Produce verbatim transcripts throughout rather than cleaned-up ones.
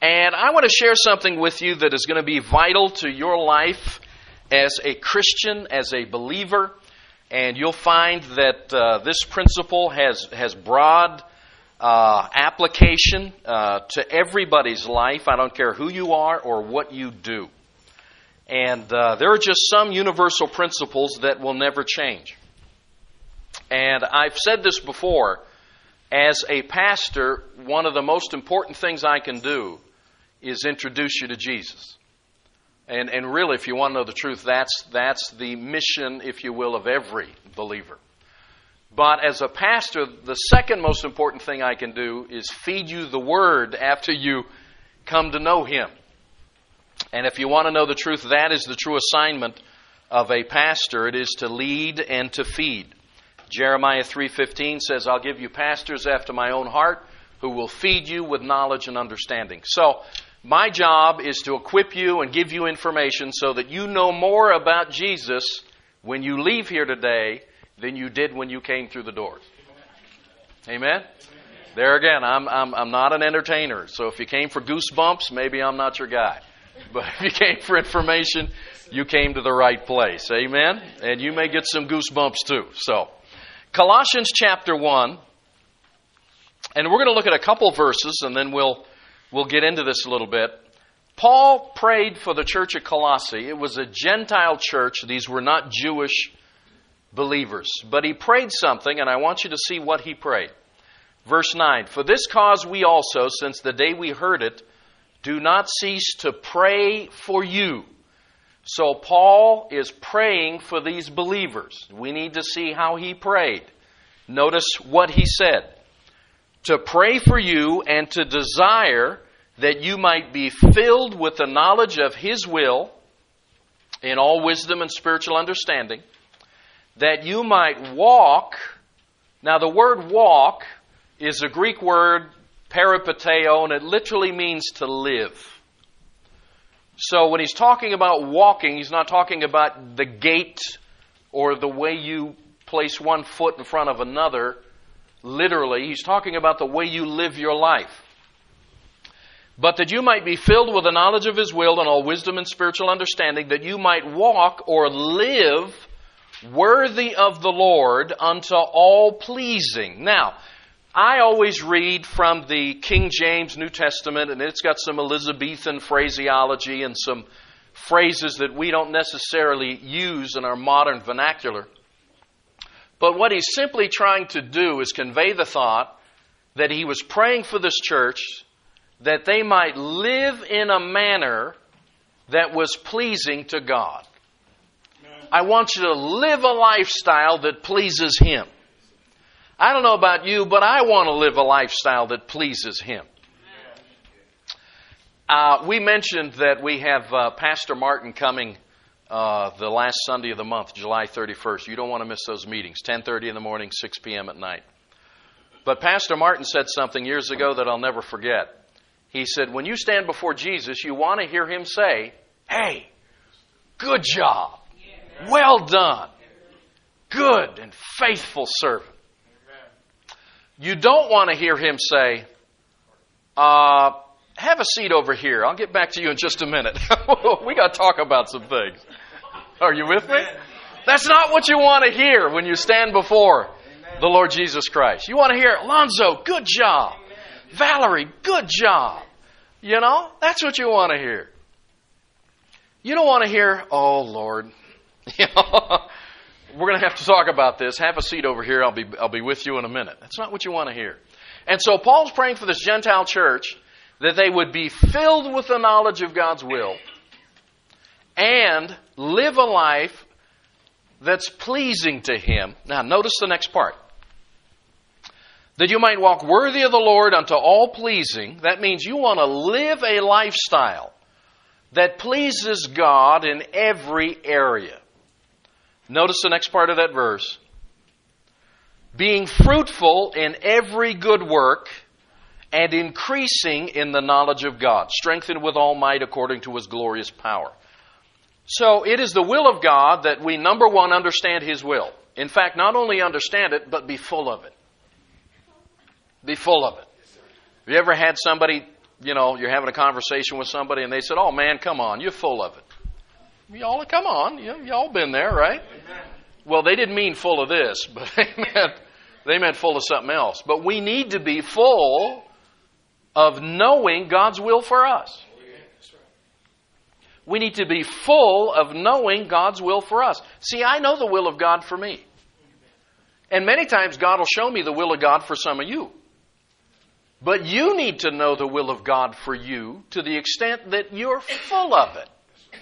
And I want to share something with you that is going to be vital to your life as a Christian, as a believer. And you'll find that uh, this principle has, has broad uh, application uh, to everybody's life. I don't care who you are or what you do. And uh, there are just some universal principles that will never change. And I've said this before. As a pastor, one of the most important things I can do is introduce you to Jesus. And and really, if you want to know the truth, that's that's the mission, if you will, of every believer. But as a pastor, the second most important thing I can do is feed you the Word after you come to know Him. And if you want to know the truth, that is the true assignment of a pastor. It is to lead and to feed. Jeremiah three fifteen says, I'll give you pastors after my own heart who will feed you with knowledge and understanding. So, my job is to equip you and give you information so that you know more about Jesus when you leave here today than you did when you came through the doors. Amen? There again, I'm, I'm, I'm not an entertainer. So if you came for goosebumps, maybe I'm not your guy. But if you came for information, you came to the right place. Amen? And you may get some goosebumps too. So, Colossians chapter one. And we're going to look at a couple verses and then we'll We'll get into this a little bit. Paul prayed for the church at Colossae. It was a Gentile church. These were not Jewish believers. But he prayed something, and I want you to see what he prayed. Verse nine, For this cause we also, since the day we heard it, do not cease to pray for you. So Paul is praying for these believers. We need to see how he prayed. Notice what he said. To pray for you and to desire that you might be filled with the knowledge of His will in all wisdom and spiritual understanding, that you might walk. Now the word walk is a Greek word, peripateo, and it literally means to live. So when he's talking about walking, he's not talking about the gait or the way you place one foot in front of another. Literally, he's talking about the way you live your life. But that you might be filled with the knowledge of His will and all wisdom and spiritual understanding, that you might walk or live worthy of the Lord unto all pleasing. Now, I always read from the King James New Testament, and it's got some Elizabethan phraseology and some phrases that we don't necessarily use in our modern vernacular. But what he's simply trying to do is convey the thought that he was praying for this church that they might live in a manner that was pleasing to God. I want you to live a lifestyle that pleases Him. I don't know about you, but I want to live a lifestyle that pleases Him. Uh, we mentioned that we have uh, Pastor Martin coming Uh, the last Sunday of the month, July thirty-first. You don't want to miss those meetings. ten thirty in the morning, six p.m. at night. But Pastor Martin said something years ago that I'll never forget. He said, when you stand before Jesus, you want to hear Him say, hey, good job. Well done. Good and faithful servant. You don't want to hear Him say, uh, have a seat over here. I'll get back to you in just a minute. We got to talk about some things. Are you with me? That's not what you want to hear when you stand before the Lord Jesus Christ. You want to hear, Alonzo, good job. Valerie, good job. You know, that's what you want to hear. You don't want to hear, oh, Lord, you know, we're going to have to talk about this. Have a seat over here. I'll be, I'll be with you in a minute. That's not what you want to hear. And so Paul's praying for this Gentile church that they would be filled with the knowledge of God's will and live a life that's pleasing to Him. Now, notice the next part. That you might walk worthy of the Lord unto all pleasing. That means you want to live a lifestyle that pleases God in every area. Notice the next part of that verse. Being fruitful in every good work and increasing in the knowledge of God, strengthened with all might according to His glorious power. So it is the will of God that we, number one, understand His will. In fact, not only understand it, but be full of it. Be full of it. Have you ever had somebody you know, you're having a conversation with somebody and they said, oh man, come on, you're full of it. Y'all, come on, y- y'all been there, right? Amen. Well, they didn't mean full of this, but they meant, they meant full of something else. But we need to be full of knowing God's will for us. We need to be full of knowing God's will for us. See, I know the will of God for me. And many times God will show me the will of God for some of you. But you need to know the will of God for you to the extent that you're full of it.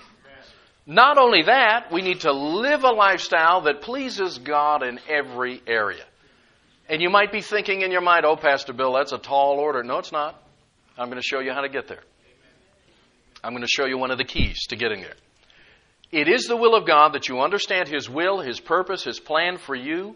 Not only that, we need to live a lifestyle that pleases God in every area. And you might be thinking in your mind, oh, Pastor Bill, that's a tall order. No, it's not. I'm going to show you how to get there. I'm going to show you one of the keys to getting there. It is the will of God that you understand His will, His purpose, His plan for you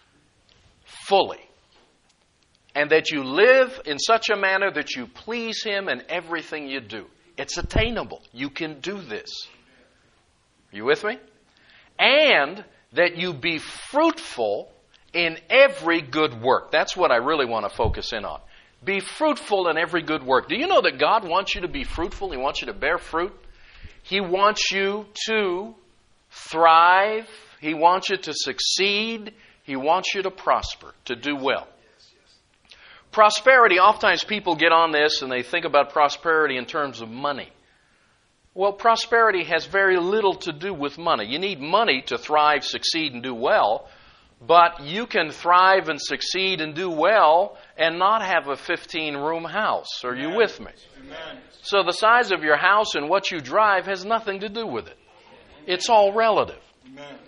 fully. And that you live in such a manner that you please Him in everything you do. It's attainable. You can do this. Are you with me? And that you be fruitful in every good work. That's what I really want to focus in on. Be fruitful in every good work. Do you know that God wants you to be fruitful? He wants you to bear fruit. He wants you to thrive. He wants you to succeed. He wants you to prosper, to do well. Prosperity, oftentimes people get on this and they think about prosperity in terms of money. Well, prosperity has very little to do with money. You need money to thrive, succeed, and do well. But you can thrive and succeed and do well and not have a fifteen-room house. Are you with me? Amen. So the size of your house and what you drive has nothing to do with it. It's all relative. Amen.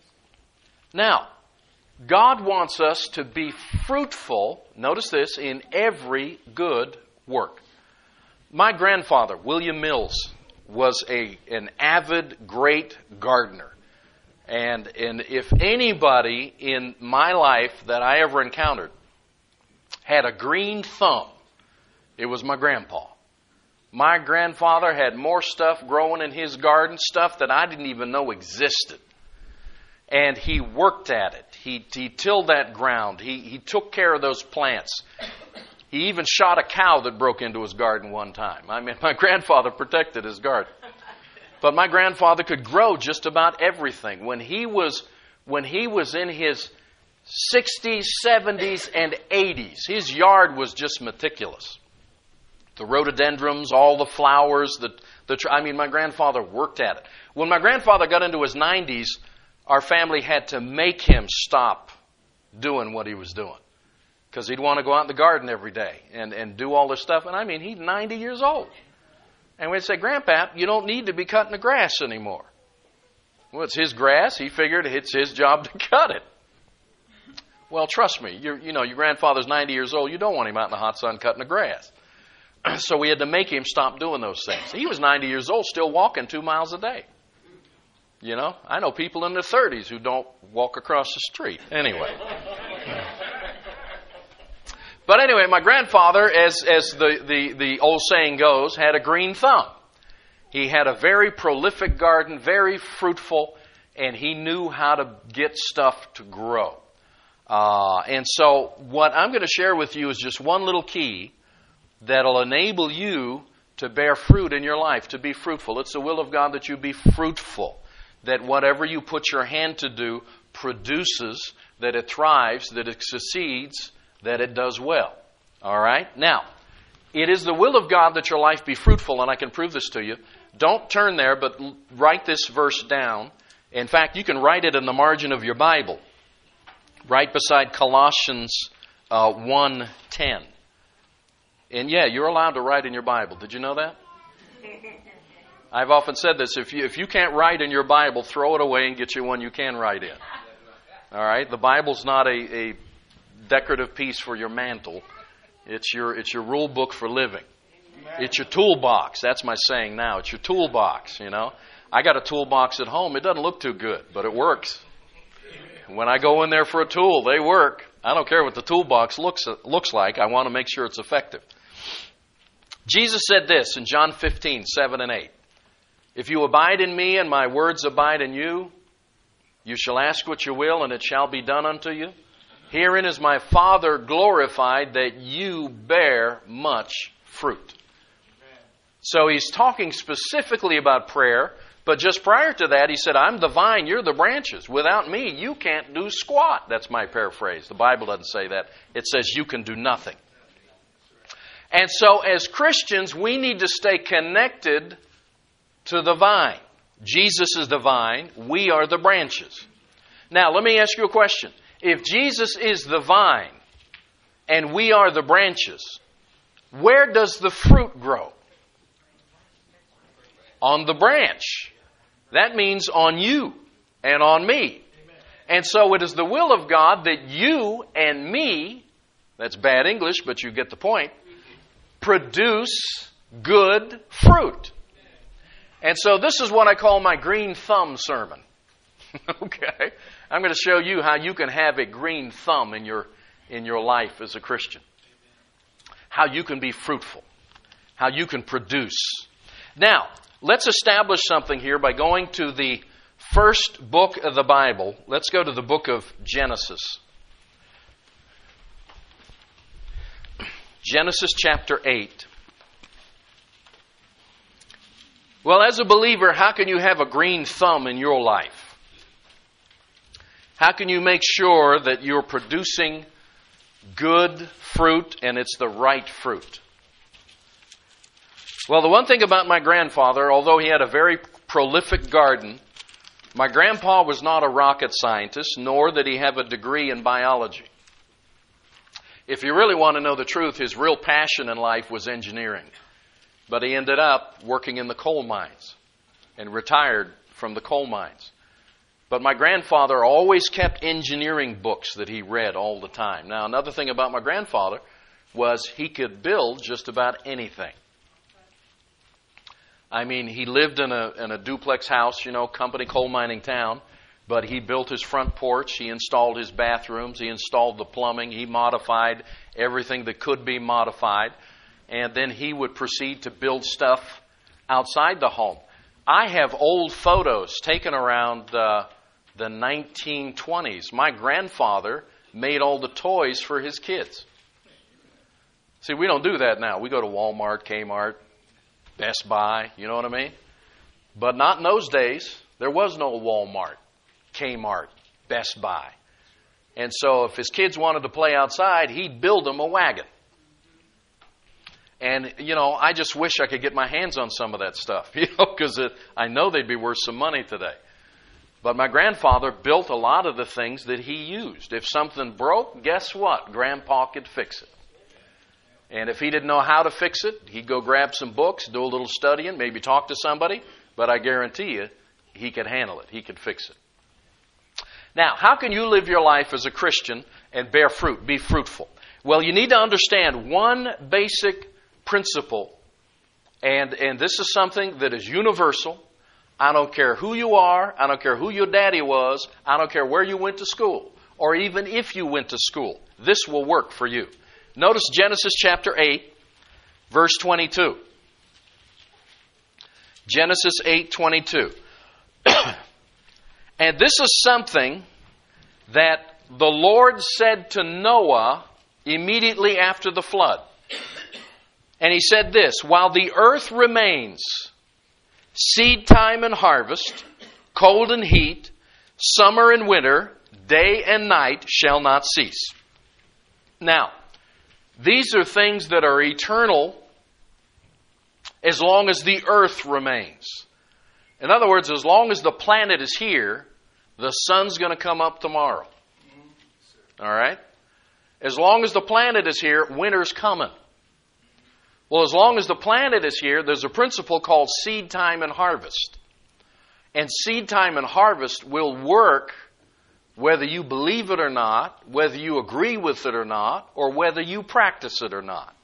Now, God wants us to be fruitful, notice this, in every good work. My grandfather, William Mills, was a an avid, great gardener. And, and if anybody in my life that I ever encountered had a green thumb, it was my grandpa. My grandfather had more stuff growing in his garden, stuff that I didn't even know existed. And he worked at it. He, he tilled that ground. He, he took care of those plants. He even shot a cow that broke into his garden one time. I mean, my grandfather protected his garden. But my grandfather could grow just about everything. When he was, when he was in his sixties, seventies, and eighties, his yard was just meticulous. The rhododendrons, all the flowers, the, the I mean, my grandfather worked at it. When my grandfather got into his nineties, our family had to make him stop doing what he was doing. Because he'd want to go out in the garden every day and, and do all this stuff. And I mean, he's ninety years old. And we'd say, Grandpa, you don't need to be cutting the grass anymore. Well, it's his grass. He figured it's his job to cut it. Well, trust me, you're, you know, your grandfather's ninety years old. You don't want him out in the hot sun cutting the grass. So we had to make him stop doing those things. He was ninety years old, still walking two miles a day. You know, I know people in their thirties who don't walk across the street. Anyway. But anyway, my grandfather, as as the, the, the old saying goes, had a green thumb. He had a very prolific garden, very fruitful, and he knew how to get stuff to grow. Uh, and so what I'm going to share with you is just one little key that'll enable you to bear fruit in your life, to be fruitful. It's the will of God that you be fruitful, that whatever you put your hand to do produces, that it thrives, that it succeeds, that it does well. All right? Now, it is the will of God that your life be fruitful, and I can prove this to you. Don't turn there, but write this verse down. In fact, you can write it in the margin of your Bible, right beside Colossians uh, one ten. And yeah, you're allowed to write in your Bible. Did you know that? I've often said this. If you, if you can't write in your Bible, throw it away and get you one you can write in. All right? The Bible's not a... a decorative piece for your mantle. It's your it's your rule book for living. It's your toolbox. That's my saying now. It's your toolbox, you know. I got a toolbox at home. It doesn't look too good, but it works. When I go in there for a tool, they work. I don't care what the toolbox looks looks like. I want to make sure it's effective. Jesus said this in John fifteen, seven and eight. If you abide in me and my words abide in you, you shall ask what you will, and it shall be done unto you. Herein is my Father glorified, that you bear much fruit. So he's talking specifically about prayer, but just prior to that, he said, I'm the vine, you're the branches. Without me, you can't do squat. That's my paraphrase. The Bible doesn't say that. It says you can do nothing. And so as Christians, we need to stay connected to the vine. Jesus is the vine. We are the branches. Now, let me ask you a question. If Jesus is the vine and we are the branches, where does the fruit grow? On the branch. That means on you and on me. And so it is the will of God that you and me, that's bad English, but you get the point, produce good fruit. And so this is what I call my green thumb sermon. Okay? I'm going to show you how you can have a green thumb in your in your life as a Christian. How you can be fruitful. How you can produce. Now, let's establish something here by going to the first book of the Bible. Let's go to the book of Genesis. Genesis chapter eight. Well, as a believer, how can you have a green thumb in your life? How can you make sure that you're producing good fruit and it's the right fruit? Well, the one thing about my grandfather, although he had a very prolific garden, my grandpa was not a rocket scientist, nor did he have a degree in biology. If you really want to know the truth, his real passion in life was engineering. But he ended up working in the coal mines and retired from the coal mines. But my grandfather always kept engineering books that he read all the time. Now, another thing about my grandfather was he could build just about anything. I mean, he lived in a in a duplex house, you know, company coal mining town, but he built his front porch, he installed his bathrooms, he installed the plumbing, he modified everything that could be modified, and then he would proceed to build stuff outside the home. I have old photos taken around uh, the nineteen twenties. My grandfather made all the toys for his kids. See, we don't do that now. We go to Walmart, Kmart, Best Buy, you know what I mean? But not in those days. There was no Walmart, Kmart, Best Buy. And so if his kids wanted to play outside, he'd build them a wagon. And, you know, I just wish I could get my hands on some of that stuff, you know, because I know they'd be worth some money today. But my grandfather built a lot of the things that he used. If something broke, guess what? Grandpa could fix it. And if he didn't know how to fix it, he'd go grab some books, do a little studying, maybe talk to somebody. But I guarantee you, he could handle it. He could fix it. Now, how can you live your life as a Christian and bear fruit, be fruitful? Well, you need to understand one basic principle, and, and this is something that is universal. I don't care who you are. I don't care who your daddy was. I don't care where you went to school, or even if you went to school. This will work for you. Notice Genesis chapter eight, verse twenty-two. Genesis eight twenty-two. And this is something that the Lord said to Noah immediately after the flood. And he said this, while the earth remains, seed time and harvest, cold and heat, summer and winter, day and night shall not cease. Now, these are things that are eternal as long as the earth remains. In other words, as long as the planet is here, the sun's going to come up tomorrow. All right? As long as the planet is here, winter's coming. Well, as long as the planet is here, there's a principle called seed time and harvest. And seed time and harvest will work whether you believe it or not, whether you agree with it or not, or whether you practice it or not.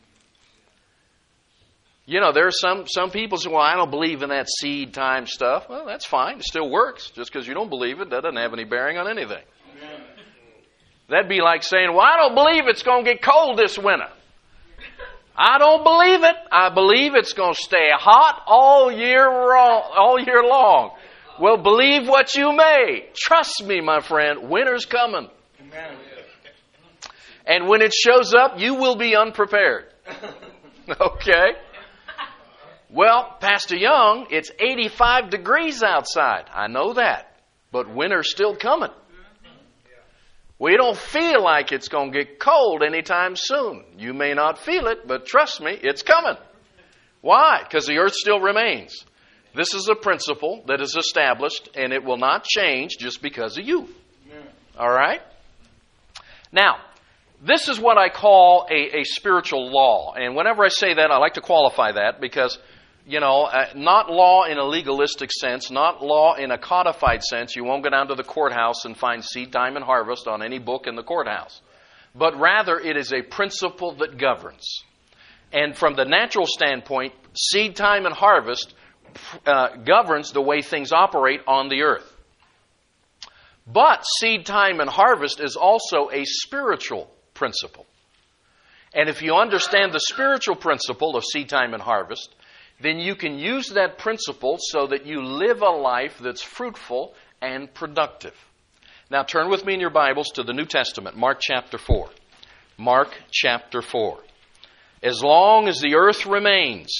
You know, there are some, some people say, well, I don't believe in that seed time stuff. Well, that's fine. It still works. Just because you don't believe it, that doesn't have any bearing on anything. Amen. That'd be like saying, well, I don't believe it's going to get cold this winter. I don't believe it. I believe it's going to stay hot all year long, all year long. Well, believe what you may. Trust me, my friend, winter's coming. Amen. And when it shows up, you will be unprepared. Okay? Well, Pastor Young, it's eighty-five degrees outside. I know that, but winter's still coming. We don't feel like it's going to get cold anytime soon. You may not feel it, but trust me, it's coming. Why? Because the earth still remains. This is a principle that is established, and it will not change just because of you. All right? Now, this is what I call a, a spiritual law. And whenever I say that, I like to qualify that because, you know, uh, not law in a legalistic sense, not law in a codified sense. You won't go down to the courthouse and find seed time and harvest on any book in the courthouse. But rather, it is a principle that governs. And from the natural standpoint, seed time and harvest uh, governs the way things operate on the earth. But seed time and harvest is also a spiritual principle. And if you understand the spiritual principle of seed time and harvest, then you can use that principle so that you live a life that's fruitful and productive. Now turn with me in your Bibles to the New Testament, Mark chapter four. Mark chapter four. As long as the earth remains,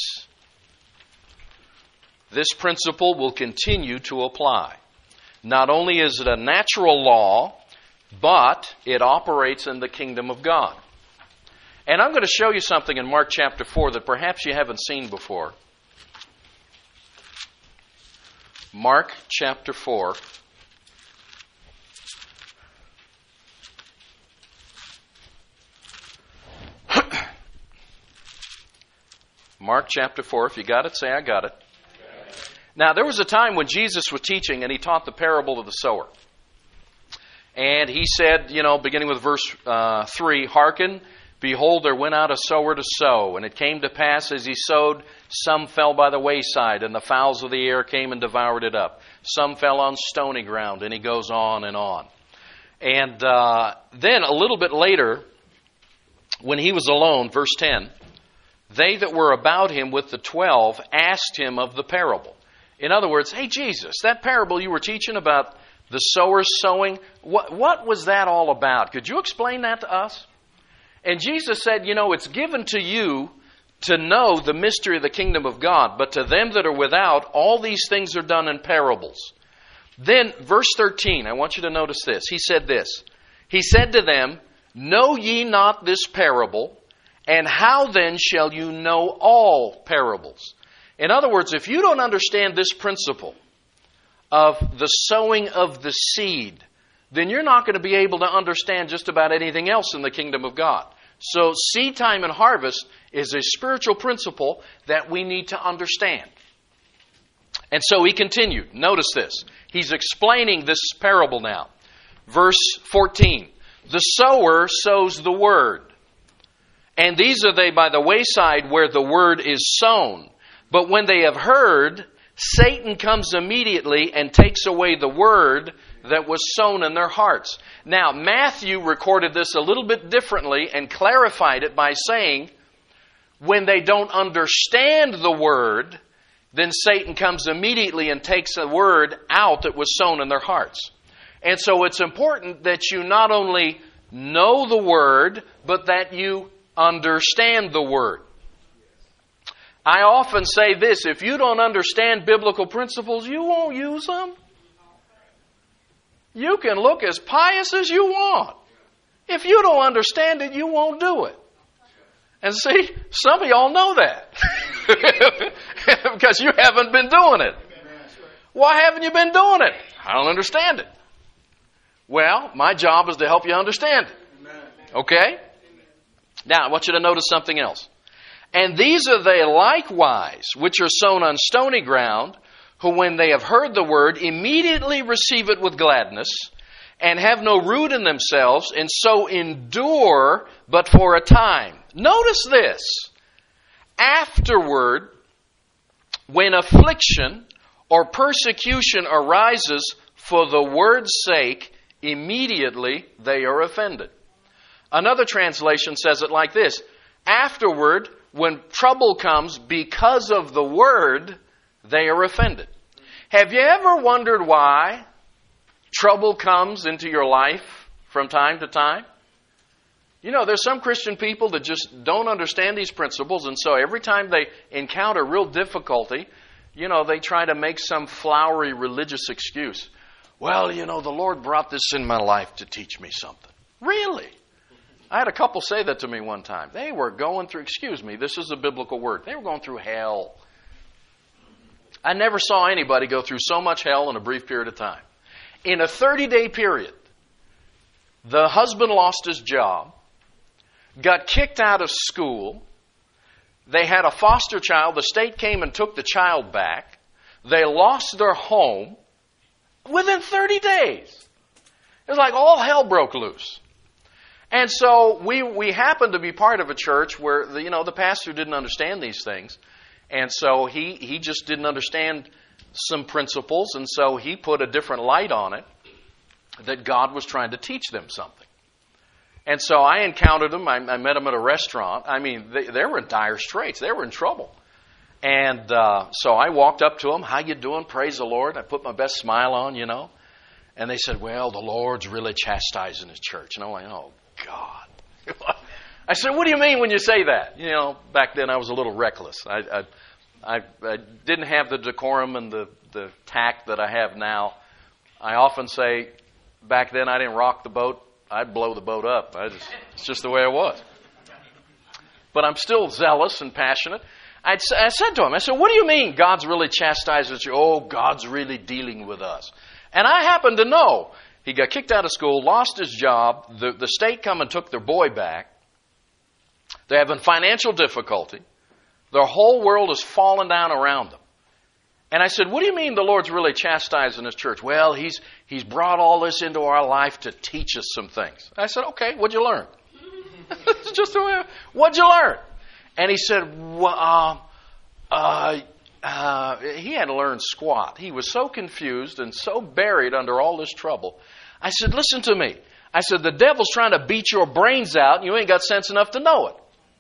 this principle will continue to apply. Not only is it a natural law, but it operates in the kingdom of God. And I'm going to show you something in Mark chapter four that perhaps you haven't seen before. Mark chapter four. Mark chapter four. If you got it, say I got it. Now, there was a time when Jesus was teaching and he taught the parable of the sower. And he said, you know, beginning with verse uh, three, "Hearken, behold, there went out a sower to sow. And it came to pass as he sowed, some fell by the wayside, and the fowls of the air came and devoured it up. Some fell on stony ground," and he goes on and on. And uh, then a little bit later, when he was alone, verse ten, "They that were about him with the twelve asked him of the parable." In other words, "Hey, Jesus, that parable you were teaching about the sower sowing, what, what was that all about? Could you explain that to us?" And Jesus said, you know, it's given to you to know the mystery of the kingdom of God, but to them that are without, all these things are done in parables. Then, verse thirteen, I want you to notice this. He said this. He said to them, "Know ye not this parable? And how then shall you know all parables?" In other words, if you don't understand this principle of the sowing of the seed, then you're not going to be able to understand just about anything else in the kingdom of God. So seed time and harvest is a spiritual principle that we need to understand. And so he continued. Notice this. He's explaining this parable now. Verse fourteen. "The sower sows the word. And these are they by the wayside where the word is sown. But when they have heard, Satan comes immediately and takes away the word that was sown in their hearts." Now, Matthew recorded this a little bit differently and clarified it by saying, when they don't understand the word, then Satan comes immediately and takes the word out that was sown in their hearts. And so it's important that you not only know the word, but that you understand the word. I often say this, if you don't understand biblical principles, you won't use them. You can look as pious as you want. If you don't understand it, you won't do it. And see, some of y'all know that. Because you haven't been doing it. Why haven't you been doing it? I don't understand it. Well, my job is to help you understand it. Okay? Now, I want you to notice something else. "And these are they likewise, which are sown on stony ground, who when they have heard the word, immediately receive it with gladness, and have no root in themselves, and so endure but for a time." Notice this. "Afterward, when affliction or persecution arises for the word's sake, immediately they are offended." Another translation says it like this. "Afterward, when trouble comes because of the word, they are offended." Have you ever wondered why trouble comes into your life from time to time? You know, there's some Christian people that just don't understand these principles, and so every time they encounter real difficulty, you know, they try to make some flowery religious excuse. Well, you know, the Lord brought this in my life to teach me something. Really? I had a couple say that to me one time. They were going through, excuse me, this is a biblical word. They were going through hell. I never saw anybody go through so much hell in a brief period of time. In a thirty-day period, the husband lost his job, got kicked out of school. They had a foster child. The state came and took the child back. They lost their home within thirty days. It was like all hell broke loose. And so we we happened to be part of a church where the, you know the pastor didn't understand these things, and so he he just didn't understand some principles, and so he put a different light on it, that God was trying to teach them something. And so I encountered them. I, I met them at a restaurant. I mean, they, they were in dire straits. They were in trouble. And uh, so I walked up to them. How you doing? Praise the Lord. I put my best smile on, you know. And they said, well, the Lord's really chastising His church. And I'm like, oh, God. I said, what do you mean when you say that? You know, back then I was a little reckless. I I, I, I didn't have the decorum and the, the tact that I have now. I often say, back then I didn't rock the boat. I'd blow the boat up. I just, it's just the way it was. But I'm still zealous and passionate. I'd, I said to him, I said, what do you mean God's really chastising you? Oh, God's really dealing with us. And I happen to know he got kicked out of school, lost his job. The, the state come and took their boy back. They're having financial difficulty. Their whole world is falling down around them. And I said, what do you mean the Lord's really chastising His church? Well, He's He's brought all this into our life to teach us some things. I said, okay, what'd you learn? It's just the way, what'd you learn? And he said, well, uh, uh, uh, he hadn't learned squat. He was so confused and so buried under all this trouble. I said, listen to me. I said, the devil's trying to beat your brains out and you ain't got sense enough to know it.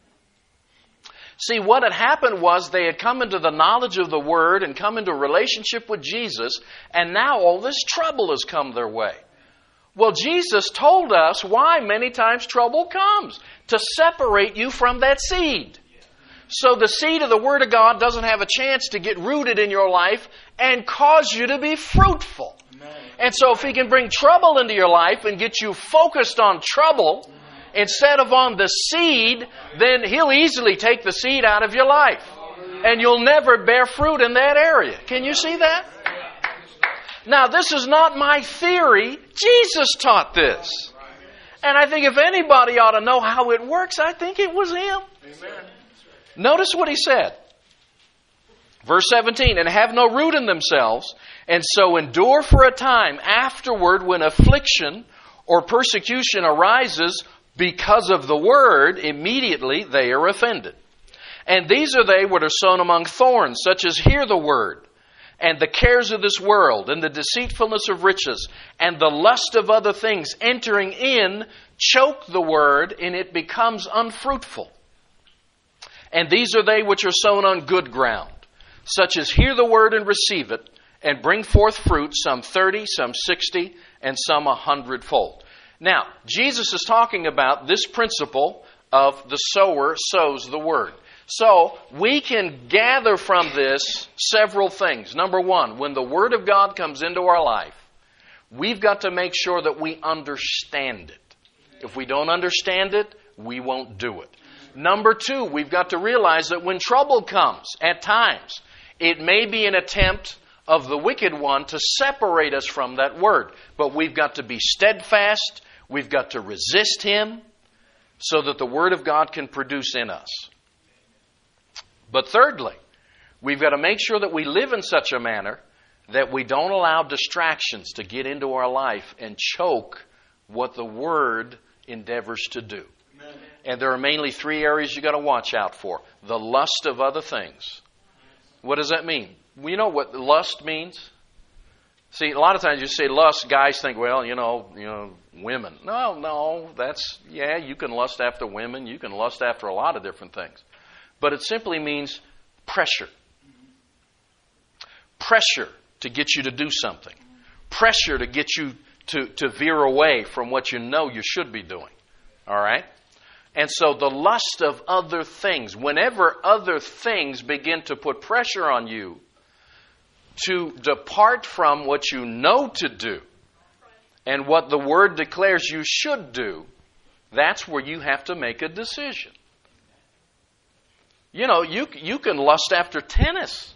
See, what had happened was they had come into the knowledge of the Word and come into a relationship with Jesus, and now all this trouble has come their way. Well, Jesus told us why many times trouble comes, to separate you from that seed. So the seed of the Word of God doesn't have a chance to get rooted in your life and cause you to be fruitful. Amen. And so if He can bring trouble into your life and get you focused on trouble instead of on the seed, then He'll easily take the seed out of your life. And you'll never bear fruit in that area. Can you see that? Now, this is not my theory. Jesus taught this. And I think if anybody ought to know how it works, I think it was Him. Amen. Notice what He said. Verse seventeen, and have no root in themselves, and so endure for a time. Afterward, when affliction or persecution arises because of the word, immediately they are offended. And these are they which are sown among thorns, such as hear the word, and the cares of this world, and the deceitfulness of riches, and the lust of other things entering in, choke the word, and it becomes unfruitful. And these are they which are sown on good ground, such as hear the word and receive it, and bring forth fruit, some thirty, some sixty, and some a hundredfold. Now, Jesus is talking about this principle of the sower sows the word. So, we can gather from this several things. Number one, when the Word of God comes into our life, we've got to make sure that we understand it. If we don't understand it, we won't do it. Number two, we've got to realize that when trouble comes, at times, it may be an attempt of the wicked one to separate us from that Word. But we've got to be steadfast. We've got to resist him so that the Word of God can produce in us. But thirdly, we've got to make sure that we live in such a manner that we don't allow distractions to get into our life and choke what the Word endeavors to do. Amen. And there are mainly three areas you've got to watch out for. The lust of other things. What does that mean? You know what lust means? See, a lot of times you say lust, guys think, well, you know, you know, women. No, no, that's, yeah, you can lust after women. You can lust after a lot of different things. But it simply means pressure. Pressure to get you to do something. Pressure to get you to, to veer away from what you know you should be doing. All right? And so the lust of other things, whenever other things begin to put pressure on you to depart from what you know to do and what the Word declares you should do, that's where you have to make a decision. You know, you you can lust after tennis.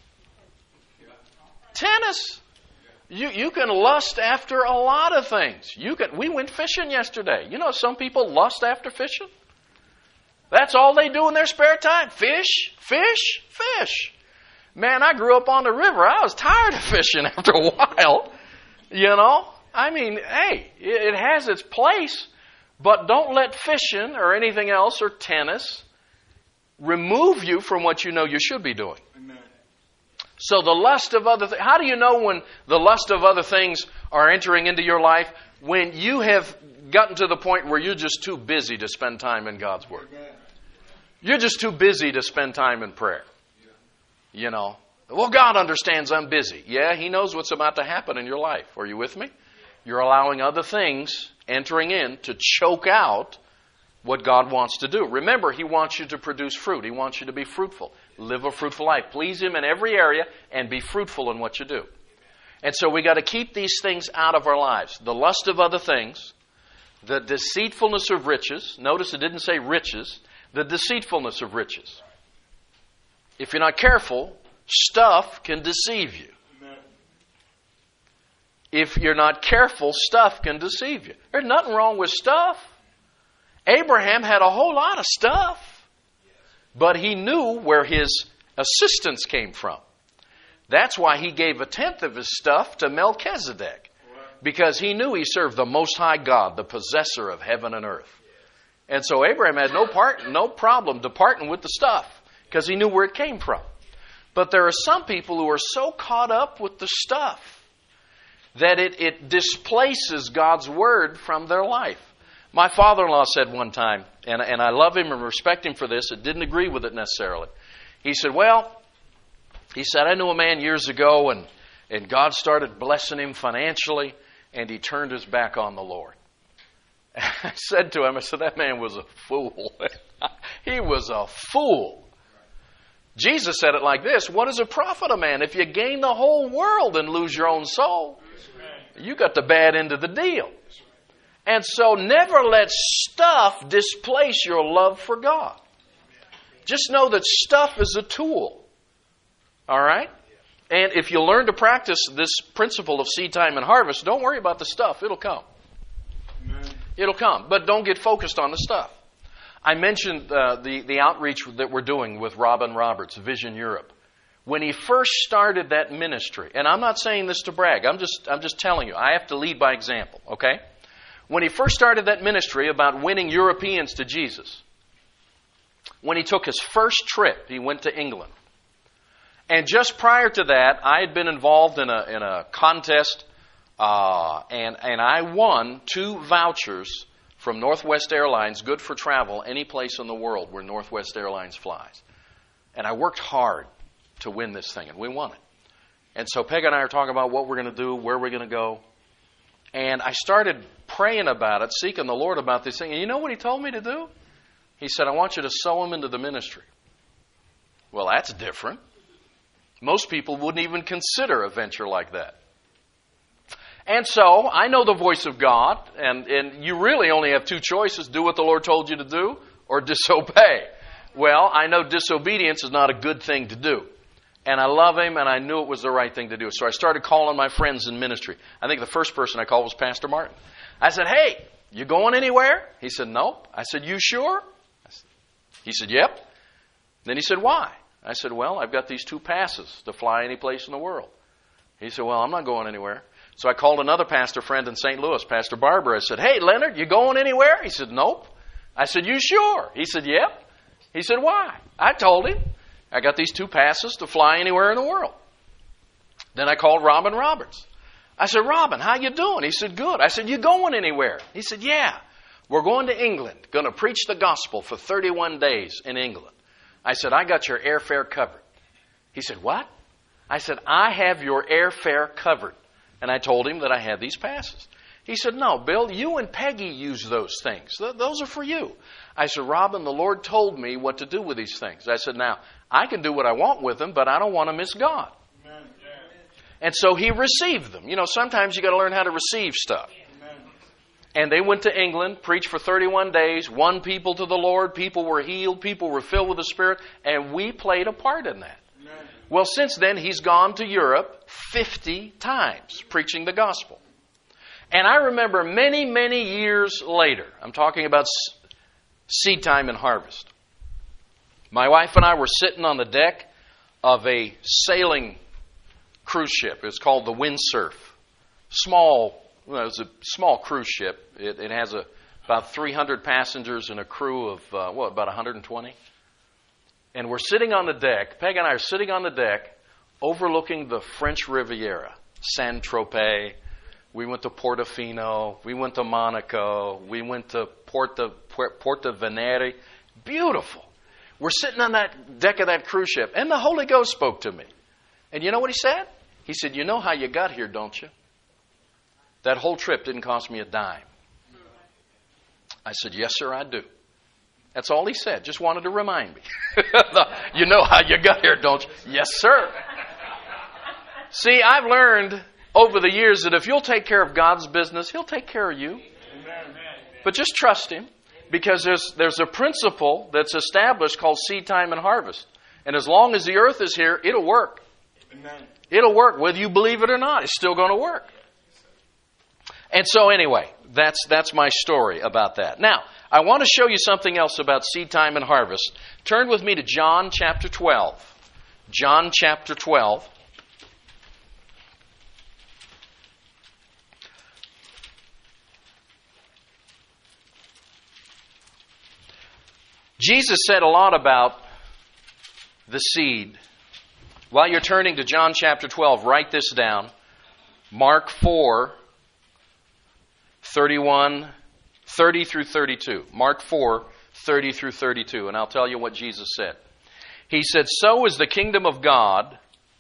Tennis. You you can lust after a lot of things. You can. We went fishing yesterday. You know, some people lust after fishing. That's all they do in their spare time. Fish, fish, fish. Man, I grew up on the river. I was tired of fishing after a while. You know, I mean, hey, it, it has its place, but don't let fishing or anything else or tennis remove you from what you know you should be doing. Amen. So the lust of other things, how do you know when the lust of other things are entering into your life? When you have gotten to the point where you're just too busy to spend time in God's Word. Amen. You're just too busy to spend time in prayer. Yeah. You know, well, God understands I'm busy. Yeah, He knows what's about to happen in your life. Are you with me? You're allowing other things entering in to choke out what God wants to do. Remember, He wants you to produce fruit. He wants you to be fruitful. Live a fruitful life. Please Him in every area and be fruitful in what you do. And so we got to keep these things out of our lives. The lust of other things, the deceitfulness of riches. Notice it didn't say riches. The deceitfulness of riches. If you're not careful, stuff can deceive you. If you're not careful, stuff can deceive you. There's nothing wrong with stuff. Abraham had a whole lot of stuff, but he knew where his assistance came from. That's why he gave a tenth of his stuff to Melchizedek, because he knew he served the Most High God, the possessor of heaven and earth. And so Abraham had no part, no problem departing with the stuff, because he knew where it came from. But there are some people who are so caught up with the stuff that it, it displaces God's Word from their life. My father-in-law said one time, and, and I love him and respect him for this, it didn't agree with it necessarily. He said, well, he said, I knew a man years ago, and, and God started blessing him financially, and he turned his back on the Lord. I said to him, I said, that man was a fool. He was a fool. Jesus said it like this, what is a profit a man if you gain the whole world and lose your own soul? You got the bad end of the deal. And so never let stuff displace your love for God. Just know that stuff is a tool. All right? And if you learn to practice this principle of seed time and harvest, don't worry about the stuff. It'll come. Amen. It'll come. But don't get focused on the stuff. I mentioned uh, the, the outreach that we're doing with Robin Roberts, Vision Europe. When he first started that ministry, and I'm not saying this to brag, I'm just I'm just telling you, I have to lead by example, okay? When he first started that ministry about winning Europeans to Jesus, when he took his first trip, he went to England. And just prior to that, I had been involved in a in a contest, uh, and and I won two vouchers from Northwest Airlines, good for travel any place in the world where Northwest Airlines flies. And I worked hard to win this thing, and we won it. And so Peg and I are talking about what we're going to do, where we're going to go. And I started praying about it, seeking the Lord about this thing. And you know what He told me to do? He said, I want you to sow them into the ministry. Well, that's different. Most people wouldn't even consider a venture like that. And so I know the voice of God, and, and you really only have two choices, do what the Lord told you to do or disobey. Well, I know disobedience is not a good thing to do. And I love Him, and I knew it was the right thing to do. So I started calling my friends in ministry. I think the first person I called was Pastor Martin. I said, hey, you going anywhere? He said, nope. I said, you sure? I said, he said, yep. Then he said, why? I said, well, I've got these two passes to fly any place in the world. He said, well, I'm not going anywhere. So I called another pastor friend in Saint Louis, Pastor Barber. I said, hey, Leonard, you going anywhere? He said, nope. I said, you sure? He said, yep. He said, why? I told him. I got these two passes to fly anywhere in the world. Then I called Robin Roberts. I said, Robin, how you doing? He said, good. I said, you going anywhere? He said, yeah. We're going to England, going to preach the gospel for thirty-one days in England. I said, I got your airfare covered. He said, what? I said, I have your airfare covered. And I told him that I had these passes. He said, no, Bill, you and Peggy use those things. Th- those are for you. I said, Robin, the Lord told me what to do with these things. I said, now, I can do what I want with them, but I don't want to miss God. Amen. And so he received them. You know, sometimes you got to learn how to receive stuff. Amen. And they went to England, preached for thirty-one days, won people to the Lord, people were healed, people were filled with the Spirit, and we played a part in that. Amen. Well, since then, he's gone to Europe fifty times preaching the gospel. And I remember many, many years later, I'm talking about seed time and harvest. My wife and I were sitting on the deck of a sailing cruise ship. It's called the Windsurf. Small, well, it's a small cruise ship. It, it has a, about three hundred passengers and a crew of, uh, what, about one hundred twenty? And we're sitting on the deck, Peg and I are sitting on the deck overlooking the French Riviera, Saint-Tropez. We went to Portofino. We went to Monaco. We went to Porto, Porto Venere. Beautiful. We're sitting on that deck of that cruise ship, and the Holy Ghost spoke to me. And you know what he said? He said, you know how you got here, don't you? That whole trip didn't cost me a dime. I said, yes, sir, I do. That's all he said. Just wanted to remind me. You know how you got here, don't you? Yes, sir. See, I've learned over the years that if you'll take care of God's business, He'll take care of you. Amen. But just trust Him, because there's there's a principle that's established called seed time and harvest. And as long as the earth is here, it'll work. Amen. It'll work. Whether you believe it or not, it's still going to work. And so anyway, that's that's my story about that. Now, I want to show you something else about seed time and harvest. Turn with me to John chapter twelve. John chapter twelve. Jesus said a lot about the seed. While you're turning to John chapter twelve, write this down. Mark four, thirty-one, thirty through thirty-two. Mark four, thirty through thirty-two. And I'll tell you what Jesus said. He said, so is the kingdom of God,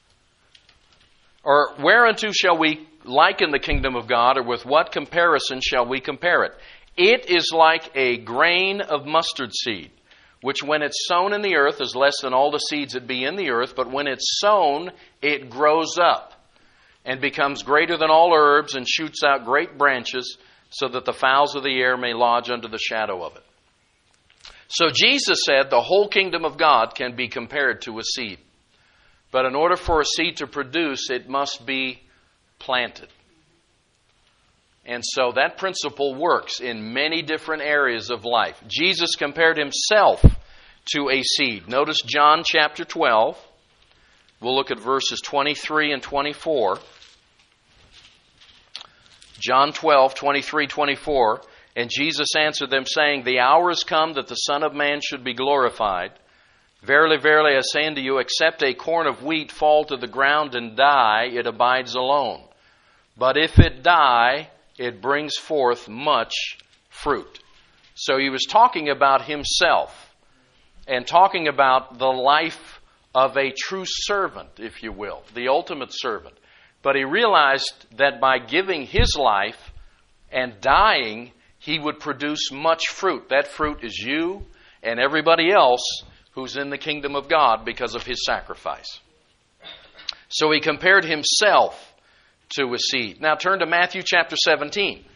or whereunto shall we liken the kingdom of God, or with what comparison shall we compare it? It is like a grain of mustard seed, which when it's sown in the earth is less than all the seeds that be in the earth, but when it's sown, it grows up and becomes greater than all herbs and shoots out great branches, so that the fowls of the air may lodge under the shadow of it. So Jesus said the whole kingdom of God can be compared to a seed. But in order for a seed to produce, it must be planted. And so that principle works in many different areas of life. Jesus compared himself to a seed. Notice John chapter twelve. We'll look at verses twenty-three and twenty-four. John twelve, twenty-three, twenty-four. And Jesus answered them, saying, the hour is come that the Son of Man should be glorified. Verily, verily, I say unto you, except a corn of wheat fall to the ground and die, it abides alone. But if it die, it brings forth much fruit. So he was talking about himself and talking about the life of a true servant, if you will, the ultimate servant. But he realized that by giving his life and dying, he would produce much fruit. That fruit is you and everybody else who's in the kingdom of God because of his sacrifice. So he compared himself to a seed. Now turn to Matthew chapter seventeen.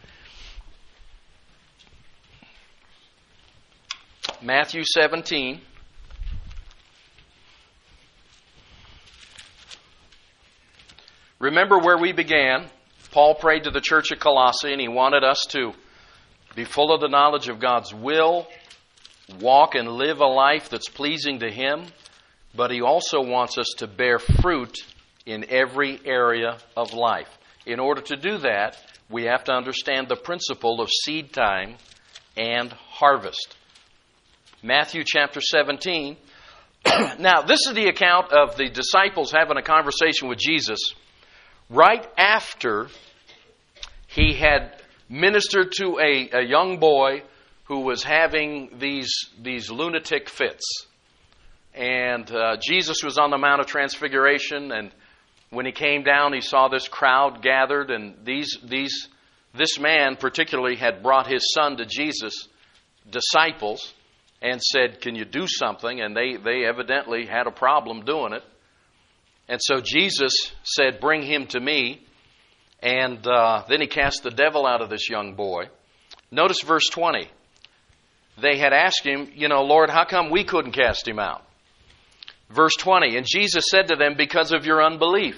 Matthew seventeen. Remember where we began. Paul prayed to the church at Colossae, and he wanted us to be full of the knowledge of God's will, walk and live a life that's pleasing to Him, but he also wants us to bear fruit in every area of life. In order to do that, we have to understand the principle of seed time and harvest. Matthew chapter seventeen. Now, this is the account of the disciples having a conversation with Jesus right after he had ministered to a, a young boy who was having these, these lunatic fits. And uh, Jesus was on the Mount of Transfiguration, and when he came down, he saw this crowd gathered, and these these This man particularly had brought his son to Jesus' disciples and said, can you do something? And they, they evidently had a problem doing it. And so Jesus said, bring him to me. And uh, then he cast the devil out of this young boy. Notice verse twenty. They had asked him, you know, Lord, how come we couldn't cast him out? Verse twenty, and Jesus said to them, because of your unbelief.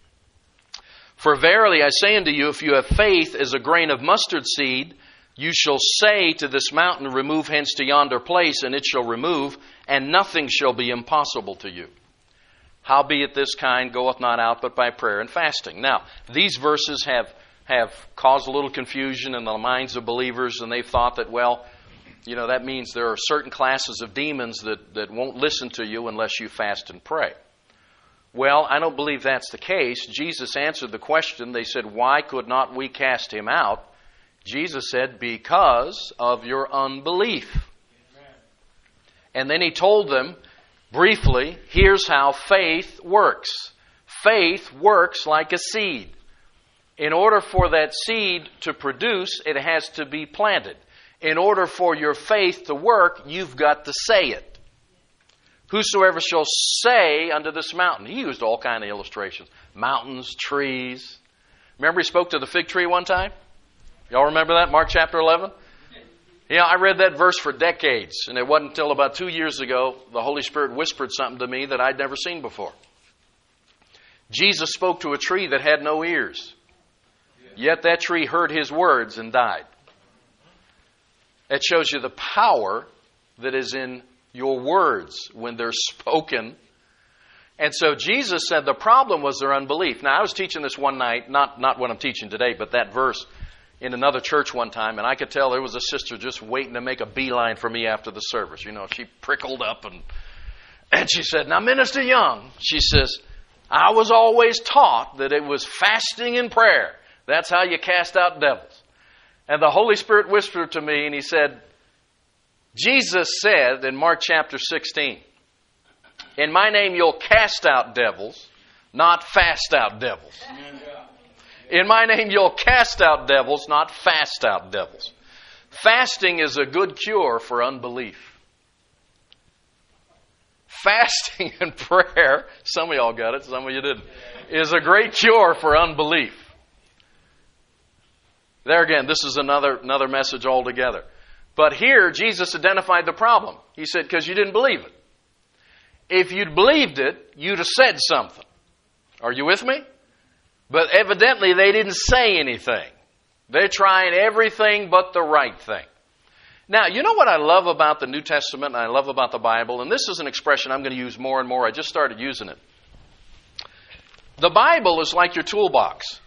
For verily I say unto you, if you have faith as a grain of mustard seed, you shall say to this mountain, remove hence to yonder place, and it shall remove, and nothing shall be impossible to you. Howbeit this kind goeth not out but by prayer and fasting. Now, these verses have, have caused a little confusion in the minds of believers, and they've thought that, well, you know, that means there are certain classes of demons that, that won't listen to you unless you fast and pray. Well, I don't believe that's the case. Jesus answered the question. They said, why could not we cast him out? Jesus said, because of your unbelief. Amen. And then he told them, briefly, here's how faith works. Faith works like a seed. In order for that seed to produce, it has to be planted. In order for your faith to work, you've got to say it. Whosoever shall say unto this mountain. He used all kinds of illustrations. Mountains, trees. Remember he spoke to the fig tree one time? Y'all remember that? Mark chapter eleven? Yeah, I read that verse for decades, and it wasn't until about two years ago the Holy Spirit whispered something to me that I'd never seen before. Jesus spoke to a tree that had no ears, yet that tree heard his words and died. That shows you the power that is in your words when they're spoken. And so Jesus said the problem was their unbelief. Now, I was teaching this one night, not, not what I'm teaching today, but that verse in another church one time, and I could tell there was a sister just waiting to make a beeline for me after the service. You know, she prickled up and and she said, now, Minister Young, she says, I was always taught that it was fasting and prayer. That's how you cast out devils. And the Holy Spirit whispered to me, and he said, Jesus said in Mark chapter sixteen, in my name you'll cast out devils, not fast out devils. In my name you'll cast out devils, not fast out devils. Fasting is a good cure for unbelief. Fasting and prayer, some of y'all got it, some of you didn't, is a great cure for unbelief. There again, this is another, another message altogether. But here, Jesus identified the problem. He said, because you didn't believe it. If you'd believed it, you'd have said something. Are you with me? But evidently, they didn't say anything. They're trying everything but the right thing. Now, you know what I love about the New Testament and I love about the Bible? And this is an expression I'm going to use more and more. I just started using it. The Bible is like your toolbox.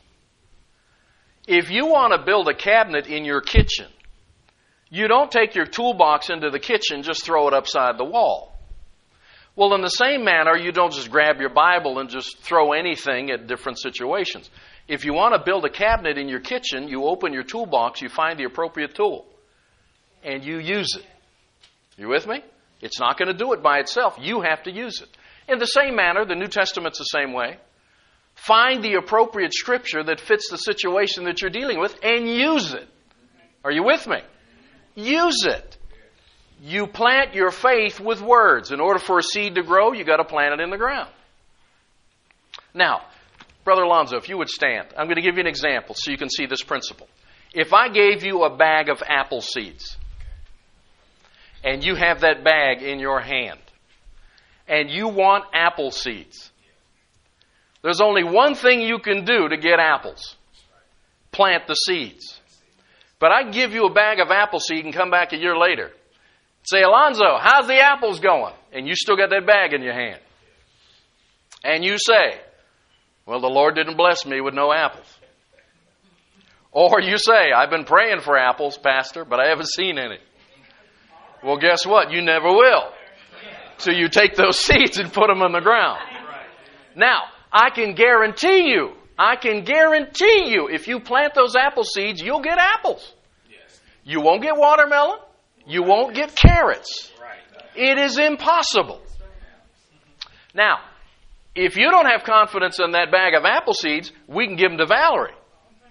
If you want to build a cabinet in your kitchen, you don't take your toolbox into the kitchen, just throw it upside the wall. Well, in the same manner, you don't just grab your Bible and just throw anything at different situations. If you want to build a cabinet in your kitchen, you open your toolbox, you find the appropriate tool, and you use it. You with me? It's not going to do it by itself. You have to use it. In the same manner, the New Testament's the same way. Find the appropriate scripture that fits the situation that you're dealing with and use it. Are you with me? Use it. You plant your faith with words. In order for a seed to grow, you've got to plant it in the ground. Now, Brother Alonzo, if you would stand, I'm going to give you an example so you can see this principle. If I gave you a bag of apple seeds, and you have that bag in your hand, and you want apple seeds, there's only one thing you can do to get apples. Plant the seeds. But I can give you a bag of apple seed and come back a year later. Say, Alonzo, how's the apples going? And you still got that bag in your hand. And you say, well, the Lord didn't bless me with no apples. Or you say, I've been praying for apples, Pastor, but I haven't seen any. Well, guess what? You never will. So you take those seeds and put them in the ground. Now, I can guarantee you, I can guarantee you, if you plant those apple seeds, you'll get apples. You won't get watermelon. You won't get carrots. It is impossible. Now, if you don't have confidence in that bag of apple seeds, we can give them to Valerie.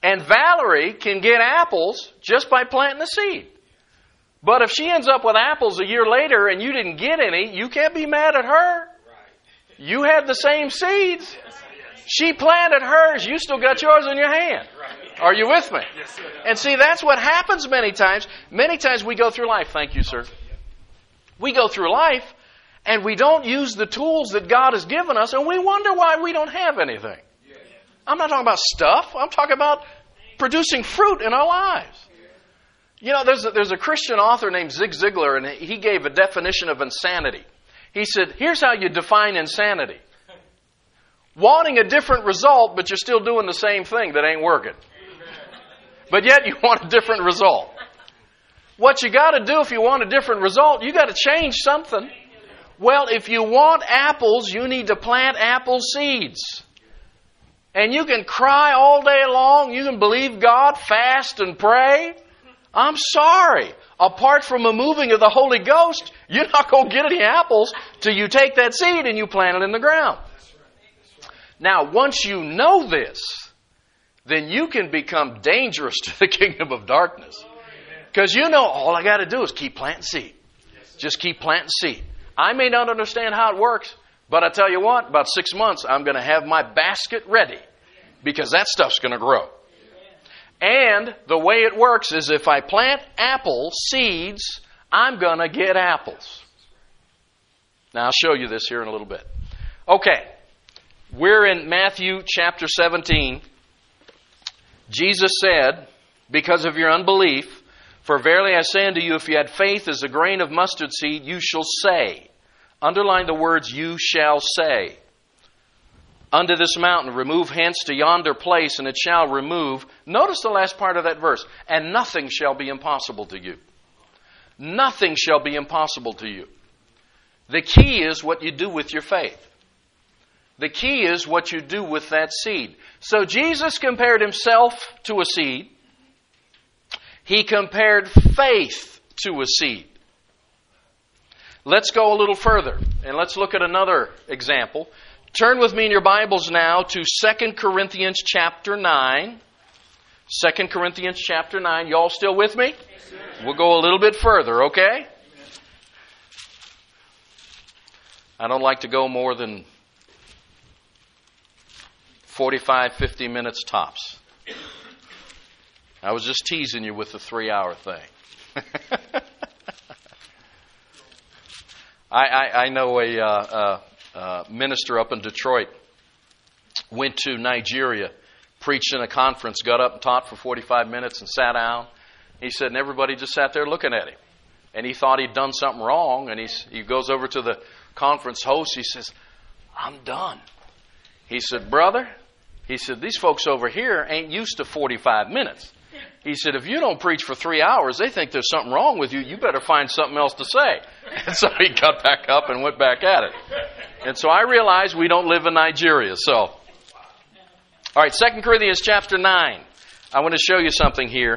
And Valerie can get apples just by planting the seed. But if she ends up with apples a year later and you didn't get any, you can't be mad at her. You had the same seeds. She planted hers. You still got yours in your hand. Are you with me? And see, that's what happens many times. Many times we go through life. Thank you, sir. We go through life and we don't use the tools that God has given us, and we wonder why we don't have anything. I'm not talking about stuff. I'm talking about producing fruit in our lives. You know, there's a, there's a Christian author named Zig Ziglar, and he gave a definition of insanity. He said, here's how you define insanity. Wanting a different result, but you're still doing the same thing that ain't working. But yet you want a different result. What you got to do if you want a different result, you got to change something. Well, if you want apples, you need to plant apple seeds. And you can cry all day long. You can believe God, fast and pray. I'm sorry. Apart from a moving of the Holy Ghost, you're not going to get any apples till you take that seed and you plant it in the ground. Now, once you know this, then you can become dangerous to the kingdom of darkness. Because you know all I got to do is keep planting seed. Just keep planting seed. I may not understand how it works, but I tell you what, about six months, I'm going to have my basket ready because that stuff's going to grow. And the way it works is if I plant apple seeds, I'm going to get apples. Now, I'll show you this here in a little bit. Okay, we're in Matthew chapter seventeen. Jesus said, because of your unbelief, for verily I say unto you, if you had faith as a grain of mustard seed, you shall say. Underline the words, you shall say. Unto this mountain, remove hence to yonder place, and it shall remove. Notice the last part of that verse. And nothing shall be impossible to you. Nothing shall be impossible to you. The key is what you do with your faith. The key is what you do with that seed. So Jesus compared himself to a seed. He compared faith to a seed. Let's go a little further, and let's look at another example. Turn with me in your Bibles now to Second Corinthians chapter nine. Second Corinthians chapter nine. Y'all still with me? Yes, we'll go a little bit further, okay? I don't like to go more than forty-five, fifty minutes tops. I was just teasing you with the three-hour thing. I, I, I know a, uh, uh, uh, minister up in Detroit went to Nigeria, preached in a conference, got up and taught for forty-five minutes and sat down. He said, and everybody just sat there looking at him. And he thought he'd done something wrong. And he's, he goes over to the conference host. He says, I'm done. He said, brother, he said, these folks over here ain't used to forty-five minutes. He said, if you don't preach for three hours, they think there's something wrong with you. You better find something else to say. And so he got back up and went back at it. And so I realized we don't live in Nigeria. So, all right, Second Corinthians chapter nine. I want to show you something here.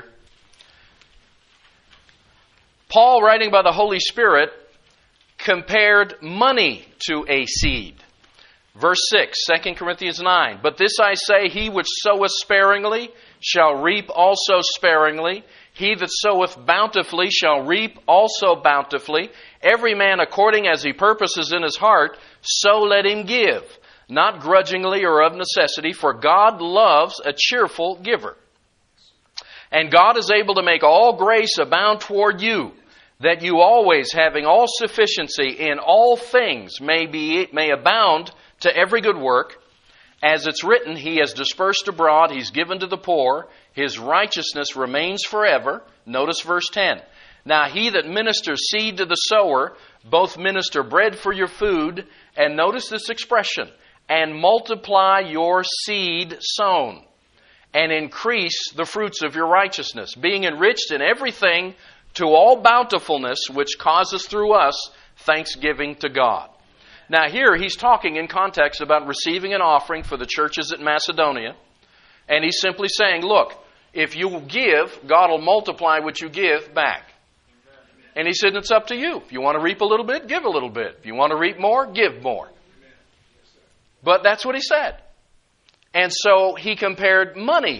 Paul, writing by the Holy Spirit, compared money to a seed. Verse six, Second Corinthians nine. But this I say, he which soweth sparingly shall reap also sparingly. He that soweth bountifully shall reap also bountifully. Every man according as he purposes in his heart, so let him give, not grudgingly or of necessity, for God loves a cheerful giver. And God is able to make all grace abound toward you, that you always, having all sufficiency in all things, may be may abound to every good work. As it's written, he has dispersed abroad, he's given to the poor, his righteousness remains forever. Notice verse ten. Now he that ministers seed to the sower, both minister bread for your food, and notice this expression, and multiply your seed sown, and increase the fruits of your righteousness, being enriched in everything to all bountifulness, which causes through us thanksgiving to God. Now here he's talking in context about receiving an offering for the churches at Macedonia. And he's simply saying, look, if you give, God will multiply what you give back. And he said, it's up to you. If you want to reap a little bit, give a little bit. If you want to reap more, give more. But that's what he said. And so he compared money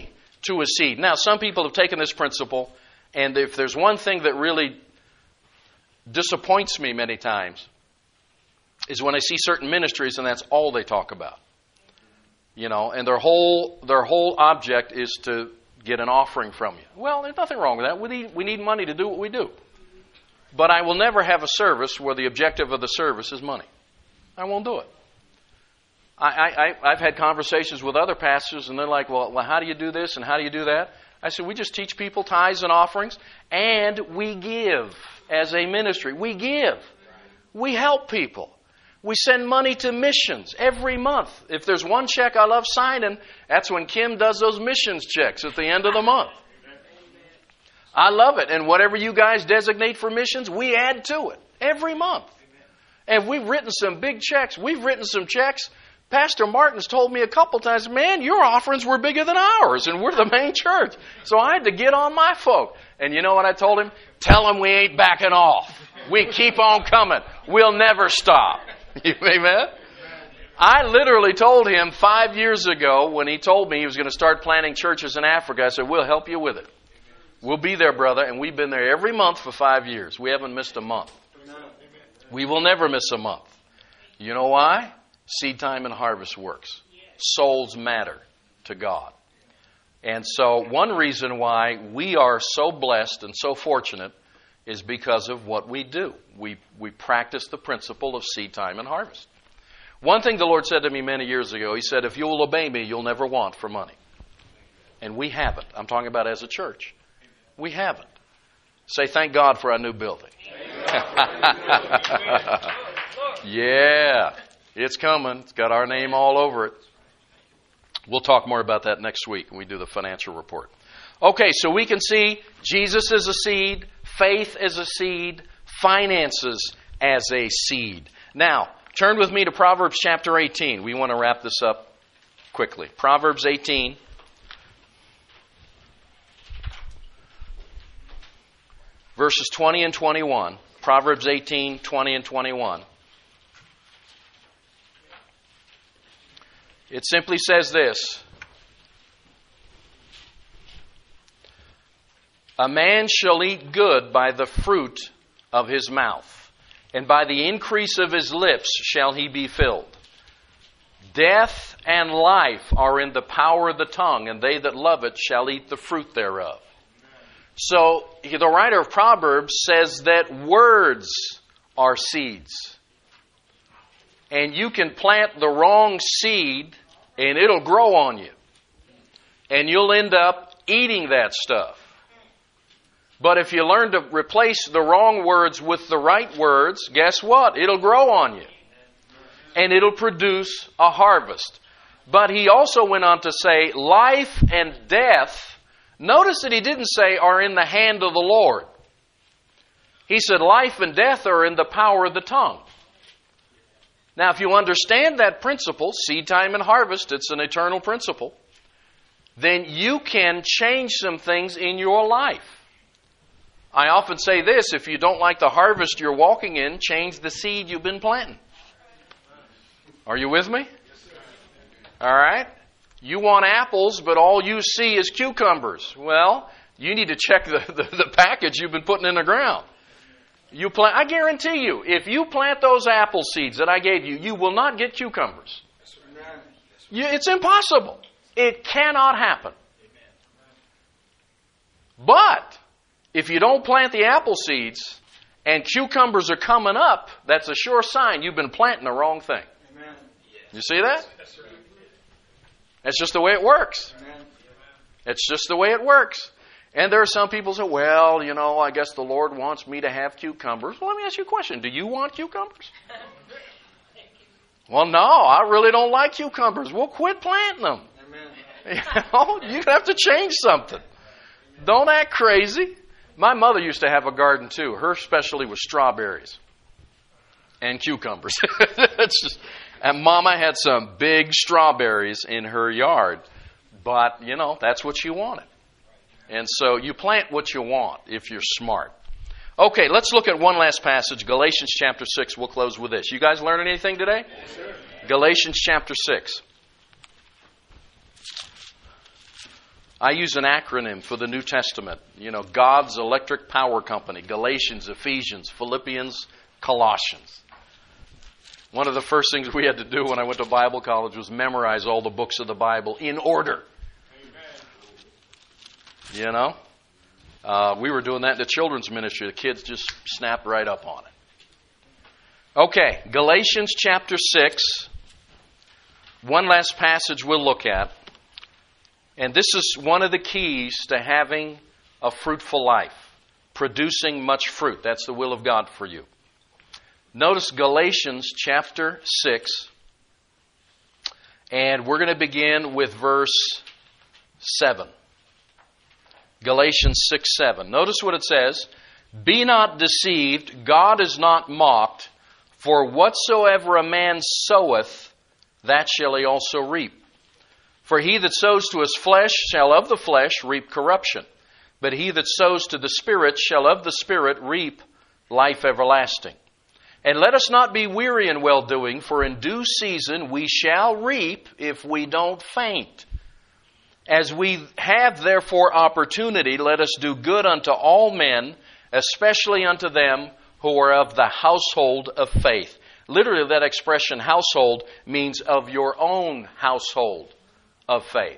to a seed. Now, some people have taken this principle, and if there's one thing that really disappoints me many times, is when I see certain ministries and that's all they talk about. You know, and their whole their whole object is to get an offering from you. Well, there's nothing wrong with that. We need, we need money to do what we do. But I will never have a service where the objective of the service is money. I won't do it. I, I, I've had conversations with other pastors, and they're like, well, well, how do you do this and how do you do that? I said, we just teach people tithes and offerings, and we give as a ministry. We give. We help people. We send money to missions every month. If there's one check I love signing, that's when Kim does those missions checks at the end of the month. I love it. And whatever you guys designate for missions, we add to it every month. And we've written some big checks. We've written some checks. Pastor Martin's told me a couple times, man, your offerings were bigger than ours, and we're the main church. So I had to get on my folk. And you know what I told him? Tell him we ain't backing off. We keep on coming. We'll never stop. Amen? I literally told him five years ago when he told me he was going to start planting churches in Africa, I said, we'll help you with it. We'll be there, brother. And we've been there every month for five years. We haven't missed a month. We will never miss a month. You know why? Seed time and harvest works. Souls matter to God. And so one reason why we are so blessed and so fortunate is because of what we do. We we practice the principle of seed time and harvest. One thing the Lord said to me many years ago, He said, if you'll obey me, you'll never want for money. And we haven't. I'm talking about as a church. We haven't. Say, thank God for our new building. Yeah, it's coming. It's got our name all over it. We'll talk more about that next week when we do the financial report. Okay, so we can see Jesus as a seed, faith as a seed, finances as a seed. Now, turn with me to Proverbs chapter eighteen. We want to wrap this up quickly. Proverbs eighteen. Verses twenty and twenty-one. Proverbs eighteen, twenty and twenty-one. It simply says this. A man shall eat good by the fruit of his mouth, and by the increase of his lips shall he be filled. Death and life are in the power of the tongue, and they that love it shall eat the fruit thereof. So the writer of Proverbs says that words are seeds. And you can plant the wrong seed and it'll grow on you. And you'll end up eating that stuff. But if you learn to replace the wrong words with the right words, guess what? It'll grow on you. And it'll produce a harvest. But he also went on to say, life and death, notice that he didn't say, are in the hand of the Lord. He said, life and death are in the power of the tongue. Now, if you understand that principle, seed time and harvest, it's an eternal principle, then you can change some things in your life. I often say this, if you don't like the harvest you're walking in, change the seed you've been planting. Are you with me? All right? You want apples, but all you see is cucumbers. Well, you need to check the, the, the package you've been putting in the ground. You plant. I guarantee you, if you plant those apple seeds that I gave you, you will not get cucumbers. You, it's impossible. It cannot happen. But if you don't plant the apple seeds and cucumbers are coming up, that's a sure sign you've been planting the wrong thing. You see that? That's just the way it works. It's just the way it works. And there are some people who say, well, you know, I guess the Lord wants me to have cucumbers. Well, let me ask you a question. Do you want cucumbers? Well, no, I really don't like cucumbers. Well, quit planting them. You know, you have to change something. Don't act crazy. My mother used to have a garden too. Her specialty was strawberries and cucumbers. It's just, and Mama had some big strawberries in her yard. But, you know, that's what she wanted. And so you plant what you want if you're smart. Okay, let's look at one last passage, Galatians chapter six. We'll close with this. You guys learning anything today? Yes, sir. Galatians chapter six. I use an acronym for the New Testament. You know, God's electric power company. Galatians, Ephesians, Philippians, Colossians. One of the first things we had to do when I went to Bible college was memorize all the books of the Bible in order. Amen. You know? Uh, we were doing that in the children's ministry. The kids just snapped right up on it. Okay, Galatians chapter six. One last passage we'll look at. And this is one of the keys to having a fruitful life. Producing much fruit. That's the will of God for you. Notice Galatians chapter six. And we're going to begin with verse seven. Galatians six seven. Notice what it says. Be not deceived, God is not mocked, for whatsoever a man soweth, that shall he also reap. For he that sows to his flesh shall of the flesh reap corruption. But he that sows to the Spirit shall of the Spirit reap life everlasting. And let us not be weary in well-doing, for in due season we shall reap if we don't faint. As we have therefore opportunity, let us do good unto all men, especially unto them who are of the household of faith. Literally, that expression, household, means of your own household of faith.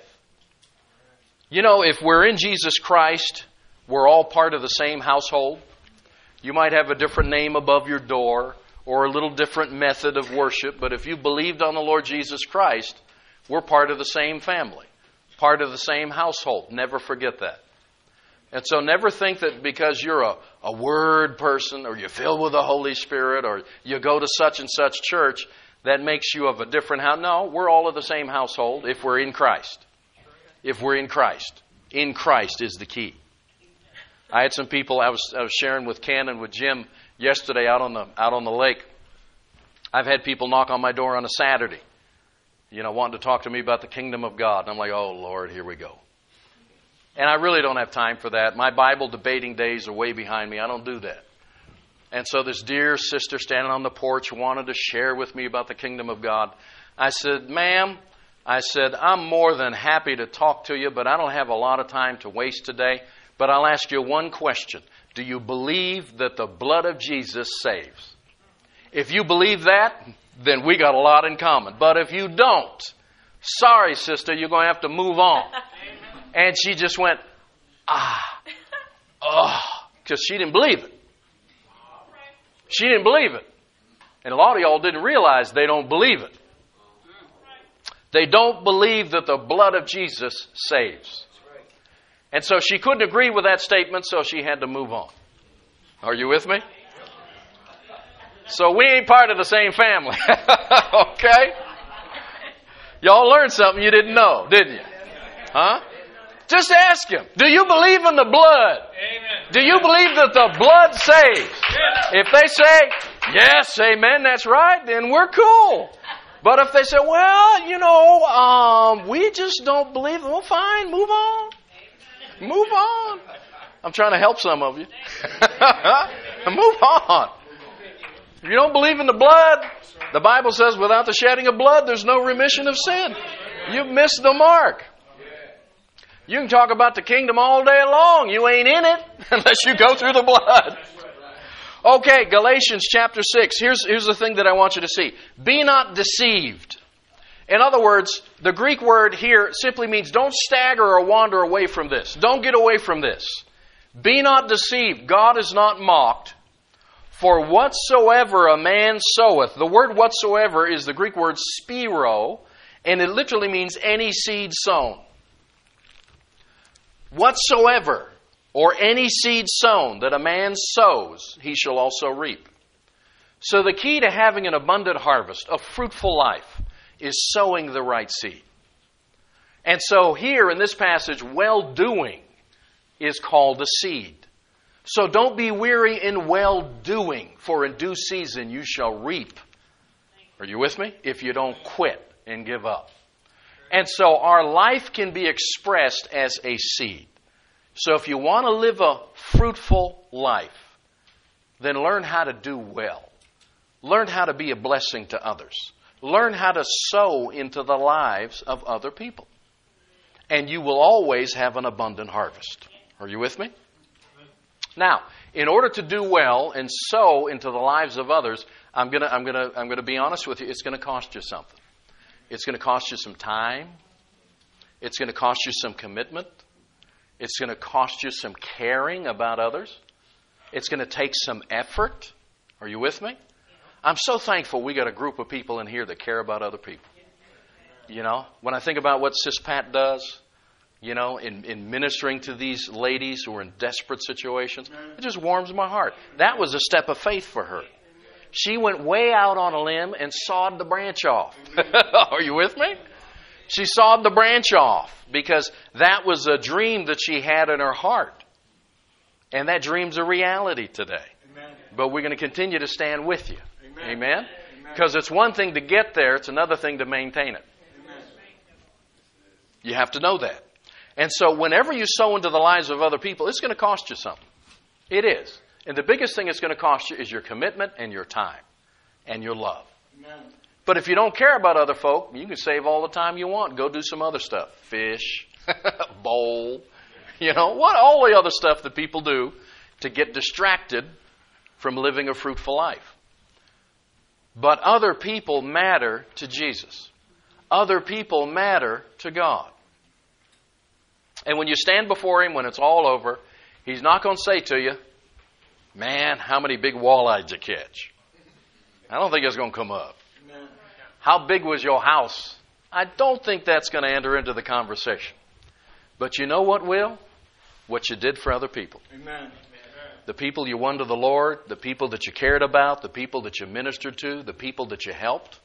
You know, if we're in Jesus Christ, we're all part of the same household. You might have a different name above your door or a little different method of worship, but if you believed on the Lord Jesus Christ, we're part of the same family, part of the same household. Never forget that. And so never think that because you're a, a word person or you're filled with the Holy Spirit or you go to such and such church, that makes you of a different house. No, we're all of the same household if we're in Christ. If we're in Christ. In Christ is the key. I had some people, I was, I was sharing with Ken and with Jim yesterday out on the out on the lake. I've had people knock on my door on a Saturday, you know, wanting to talk to me about the kingdom of God. And I'm like, oh, Lord, here we go. And I really don't have time for that. My Bible debating days are way behind me. I don't do that. And so this dear sister standing on the porch wanted to share with me about the kingdom of God. I said, ma'am, I said, I'm more than happy to talk to you, but I don't have a lot of time to waste today. But I'll ask you one question. Do you believe that the blood of Jesus saves? If you believe that, then we got a lot in common. But if you don't, sorry, sister, you're going to have to move on. And she just went, ah, oh, because she didn't believe it. She didn't believe it. And a lot of y'all didn't realize they don't believe it. They don't believe that the blood of Jesus saves. And so she couldn't agree with that statement, so she had to move on. Are you with me? So we ain't part of the same family. Okay? Y'all learned something you didn't know, didn't you? Huh? Just ask him, do you believe in the blood? Amen. Do you believe that the blood saves? Yes. If they say, yes, amen, that's right, then we're cool. But if they say, well, you know, um, we just don't believe, well, fine, move on. Move on. I'm trying to help some of you. Move on. If you don't believe in the blood, the Bible says without the shedding of blood, there's no remission of sin. You've missed the mark. You can talk about the kingdom all day long. You ain't in it unless you go through the blood. Okay, Galatians chapter six. Here's, here's the thing that I want you to see. Be not deceived. In other words, the Greek word here simply means don't stagger or wander away from this. Don't get away from this. Be not deceived. God is not mocked. For whatsoever a man soweth. The word whatsoever is the Greek word spiro, and it literally means any seed sown. Whatsoever, or any seed sown that a man sows, he shall also reap. So the key to having an abundant harvest, a fruitful life, is sowing the right seed. And so here in this passage, well-doing is called a seed. So don't be weary in well-doing, for in due season you shall reap. Are you with me? If you don't quit and give up. And so our life can be expressed as a seed. So if you want to live a fruitful life, then learn how to do well. Learn how to be a blessing to others. Learn how to sow into the lives of other people. and you will always have an abundant harvest. Are you with me? Now, in order to do well and sow into the lives of others, I'm gonna, I'm gonna, I'm gonna be honest with you. It's gonna cost you something. It's gonna cost you some time. It's gonna cost you some commitment. It's gonna cost you some caring about others. It's gonna take some effort. Are you with me? I'm so thankful we got a group of people in here that care about other people. You know, when I think about what Sis Pat does, you know, in, in ministering to these ladies who are in desperate situations, it just warms my heart. That was a step of faith for her. She went way out on a limb and sawed the branch off. Are you with me? She sawed the branch off because that was a dream that she had in her heart. And that dream's a reality today. Amen. But we're going to continue to stand with you. Amen? Because it's one thing to get there, it's another thing to maintain it. Amen. You have to know that. And so whenever you sow into the lives of other people, it's going to cost you something. It is. And the biggest thing it's going to cost you is your commitment and your time and your love. Amen. But if you don't care about other folk, you can save all the time you want. Go do some other stuff. Fish, bowl, you know, what all the other stuff that people do to get distracted from living a fruitful life. But other people matter to Jesus. Other people matter to God. And when you stand before Him, when it's all over, He's not going to say to you, man, how many big walleyes did you catch? I don't think it's going to come up. Amen. How big was your house? I don't think that's going to enter into the conversation. But you know what will? What you did for other people. Amen. The people you won to the Lord, the people that you cared about, the people that you ministered to, the people that you helped,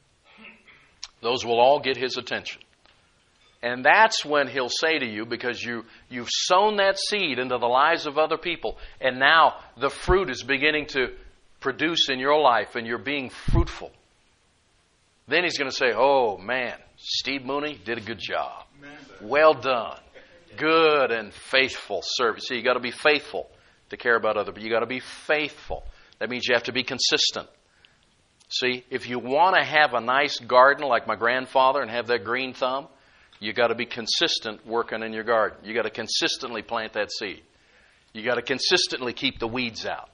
those will all get His attention. And that's when He'll say to you, because you, you've sown that seed into the lives of other people, and now the fruit is beginning to produce in your life, and you're being fruitful. Then He's going to say, oh man, Steve Mooney did a good job. Well done. Good and faithful service. See, you got to be faithful to care about other people. You got to be faithful. That means you have to be consistent. See, if you want to have a nice garden like my grandfather and have that green thumb, you got to be consistent working in your garden. You got to consistently plant that seed. You got to consistently keep the weeds out.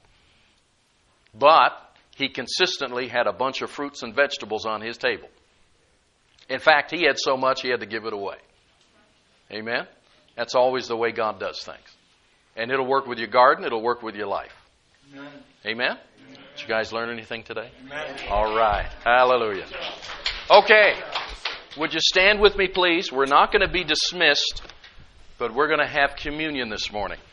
But he consistently had a bunch of fruits and vegetables on his table. In fact, he had so much he had to give it away. Amen? That's always the way God does things. And it'll work with your garden. It'll work with your life. Amen? Amen? Amen. Did you guys learn anything today? Amen. All right. Hallelujah. Okay. Would you stand with me, please? We're not going to be dismissed, but we're going to have communion this morning.